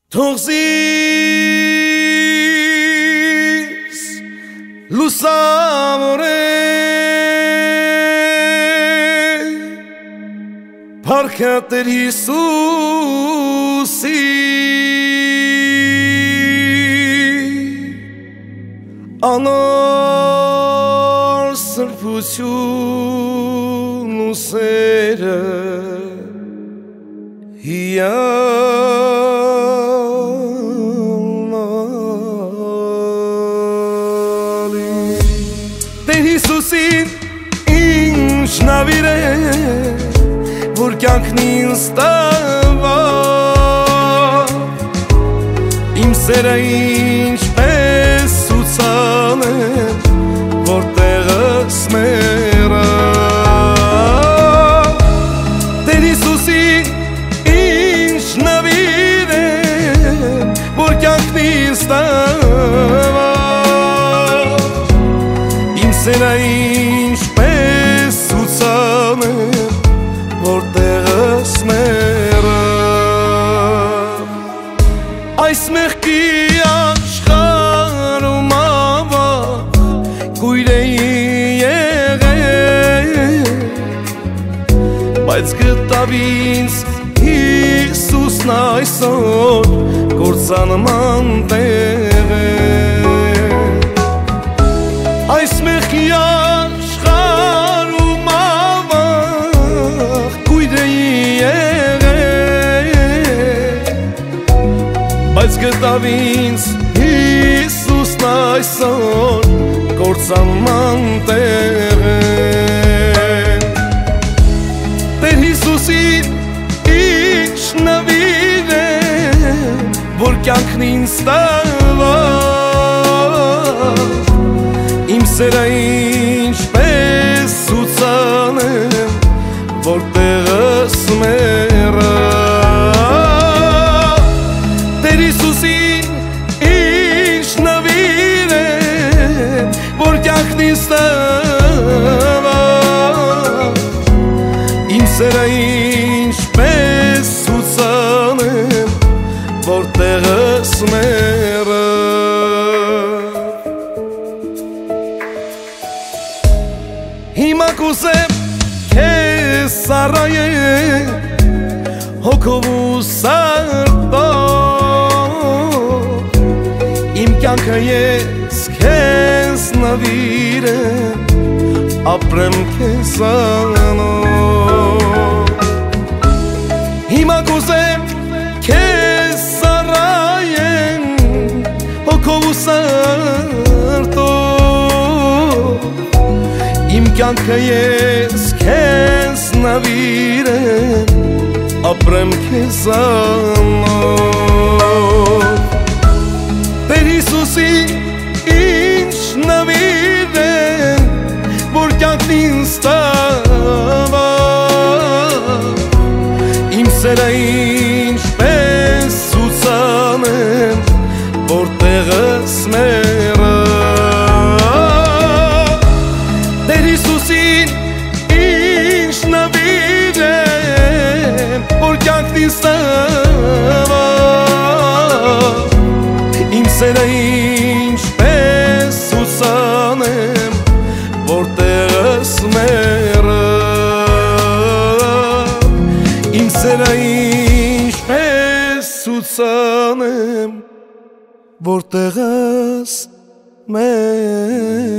Թողզիս լուսավորե Փառքատեր Հիսուսի Անոր սրբություն ու սերը Տեր Հիսուսին ինչ նավիր է, որ կյանքն ինձ տվա Իմ սերը ինչպես ուցան է, որ տեղս մերը Տեր Հիսուսին ինչ նավիր է, որ կյանքն ինձ տվա Սերը ինչպես ուցան է, որ տեղս մերը Այս մեղքի աշխարհում ավաղ կույր էի եղել Բայց գտավ ինձ Հիսուսն այսօր կործանման տեղ է Այս մեղքի աշխարհում ավաղ կույր էի եղել Բայց գտավ ինձ Հիսուսն այսօր կործանման տեղ է Տեր Հիսուսին ինչ նվիր է, որ կյանքն ինձ տվա Իմ սերը ինչպես ուցան է, որ տեղս մերը Տեր Հիսուսին ինչ նվիր է, որ կյանքն ինձ տվա Իմ սերը ինչպես ուցան է, որ տեղս մերը Հիմա կուզեմ քեզ սառայել հոգով ու սրտով Իմ կյանքը ես քեզ նվիրեմ ապրեմ քեզանով Հիմա կուզեմ քեզ սառայել հոգով ու սրտով Իմ կյանքը ես քեզ նվիրեմ ապրեմ քեզանով Տեր Հիսուսին ինչ նվիր է, որ կյանքն ինձ տվա Իմ սերը ինչպես ուցան է, որ տեղս մերը Տեր Հիսուսին ինչ նվիր է, որ կյանքն ինձ տվա Իմ սերը ինչպես ուցան է, որ տեղս մերը Իմ սերը ինչպես ուցան է, որ տեղս մերը